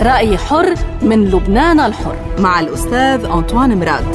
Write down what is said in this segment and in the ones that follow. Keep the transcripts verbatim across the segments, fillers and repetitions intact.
رأي حر من لبنان الحر مع الأستاذ أنطوان مراد.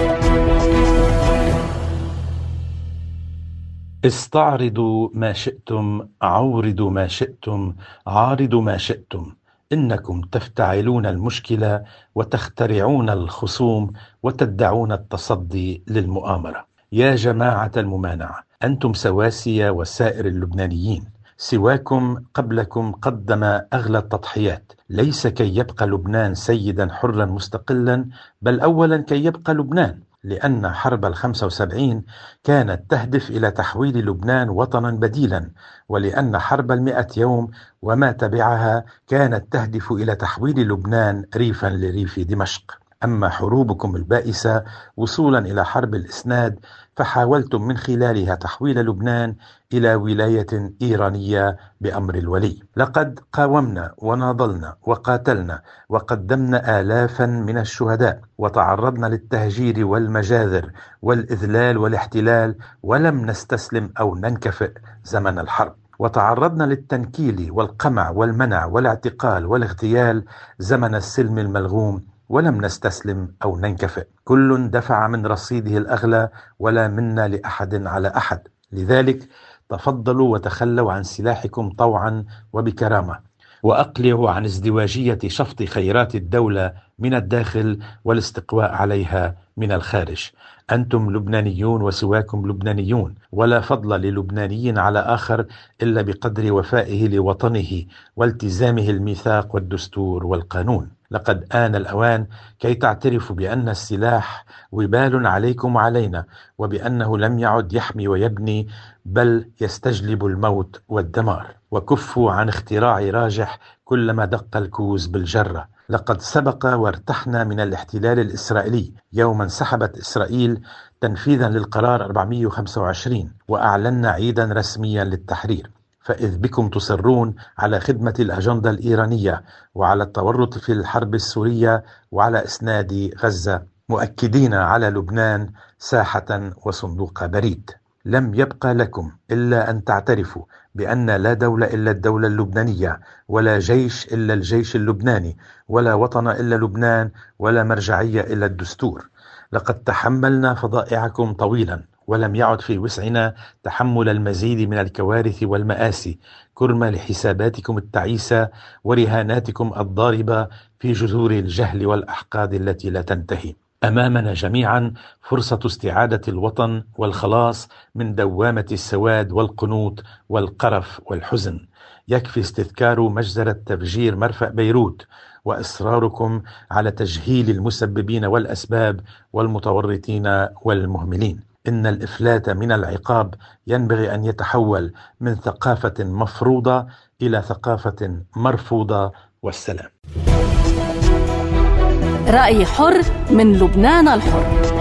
استعرضوا ما شئتم، عورضوا ما شئتم، عارضوا ما شئتم، إنكم تفتعلون المشكلة وتخترعون الخصوم وتدعون التصدي للمؤامرة. يا جماعة الممانعة، أنتم سواسية وسائر اللبنانيين، سواكم قبلكم قدم أغلى التضحيات، ليس كي يبقى لبنان سيدا حرا مستقلا، بل أولا كي يبقى لبنان، لأن حرب الخمسة وسبعين كانت تهدف إلى تحويل لبنان وطنا بديلا، ولأن حرب المئة يوم وما تبعها كانت تهدف إلى تحويل لبنان ريفا لريف دمشق. أما حروبكم البائسة وصولا إلى حرب الإسناد فحاولتم من خلالها تحويل لبنان إلى ولاية إيرانية بأمر الولي. لقد قاومنا وناضلنا وقاتلنا وقدمنا آلافا من الشهداء، وتعرضنا للتهجير والمجاذر والإذلال والاحتلال، ولم نستسلم أو ننكفئ زمن الحرب، وتعرضنا للتنكيل والقمع والمنع والاعتقال والاغتيال زمن السلم الملغوم، ولم نستسلم أو ننكفئ. كل دفع من رصيده الأغلى، ولا منا لأحد على أحد، لذلك تفضلوا وتخلوا عن سلاحكم طوعا وبكرامة، وأقلعوا عن ازدواجية شفط خيرات الدولة من الداخل والاستقواء عليها من الخارج. أنتم لبنانيون وسواكم لبنانيون، ولا فضل للبناني على آخر إلا بقدر وفائه لوطنه والتزامه الميثاق والدستور والقانون. لقد آن الأوان كي تعترفوا بأن السلاح وبال عليكم وعلينا، وبأنه لم يعد يحمي ويبني، بل يستجلب الموت والدمار. وكفوا عن اختراع راجح كلما دق الكوز بالجرة. لقد سبق وارتحنا من الاحتلال الإسرائيلي يوم انسحبت إسرائيل تنفيذا للقرار أربعمئة وخمسة وعشرين، وأعلنا عيدا رسميا للتحرير، فإذ بكم تصرون على خدمة الأجندة الإيرانية وعلى التورط في الحرب السورية وعلى إسناد غزة، مؤكدين على لبنان ساحة وصندوق بريد. لم يبقى لكم إلا أن تعترفوا بأن لا دولة إلا الدولة اللبنانية، ولا جيش إلا الجيش اللبناني، ولا وطن إلا لبنان، ولا مرجعية إلا الدستور. لقد تحملنا فضائعكم طويلا، ولم يعد في وسعنا تحمل المزيد من الكوارث والمآسي، كرما لحساباتكم التعيسة ورهاناتكم الضاربة في جذور الجهل والأحقاد التي لا تنتهي. أمامنا جميعا فرصة استعادة الوطن والخلاص من دوامة السواد والقنوط والقرف والحزن. يكفي استذكار مجزرة تفجير مرفأ بيروت، وإصراركم على تجهيل المسببين والأسباب والمتورطين والمهملين. إن الإفلات من العقاب ينبغي أن يتحول من ثقافة مفروضة إلى ثقافة مرفوضة. والسلام. رأي حر من لبنان الحر.